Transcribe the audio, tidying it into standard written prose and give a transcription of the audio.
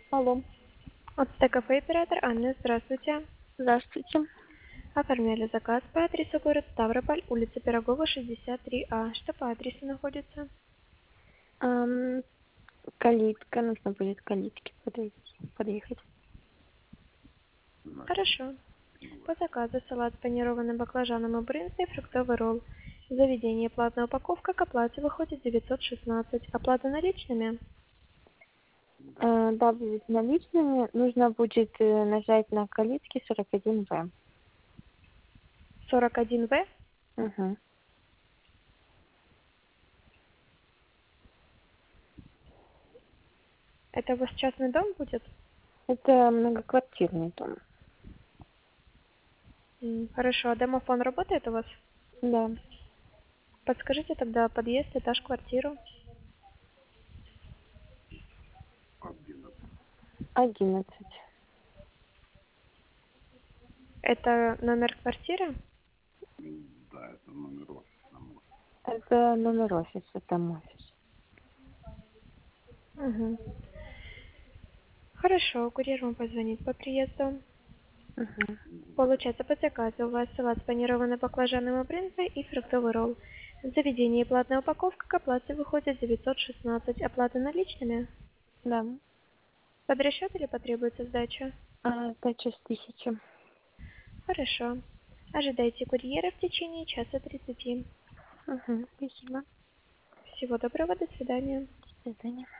Алло, От кафе оператор Анна, здравствуйте. здравствуйте. Оформляли заказ по адресу город Ставрополь, улица Пирогова, 63А. Что по адресу находится? Ам, Калитка, нужно будет к калитке подъехать. Хорошо. По заказу салат с панированным баклажаном и брынзой, фруктовый ролл. Заведение платная упаковка, к оплате выходит 916. Оплата наличными? Да, будет наличными. Нужно будет нажать на калитке 41В. 41В. Угу. Это у вас частный дом будет? Это многоквартирный дом. Хорошо. А домофон работает у вас? Да, Подскажите тогда подъезд, этаж, квартиру. 11. Это номер квартиры? Это номер офиса, там офис. Угу. Хорошо, курьер вам позвонит по приезду. Угу. Получается, по заказу у вас салат с панированной баклажаном и брынзой и фруктовый ролл. В заведении платная упаковка, к оплате выходит 916. Оплата наличными? Да. Под расчет или потребуется сдача? Сдача с 1000. Хорошо. Ожидайте курьера в течение часа 30. Угу. Спасибо. Всего доброго, до свидания. До свидания.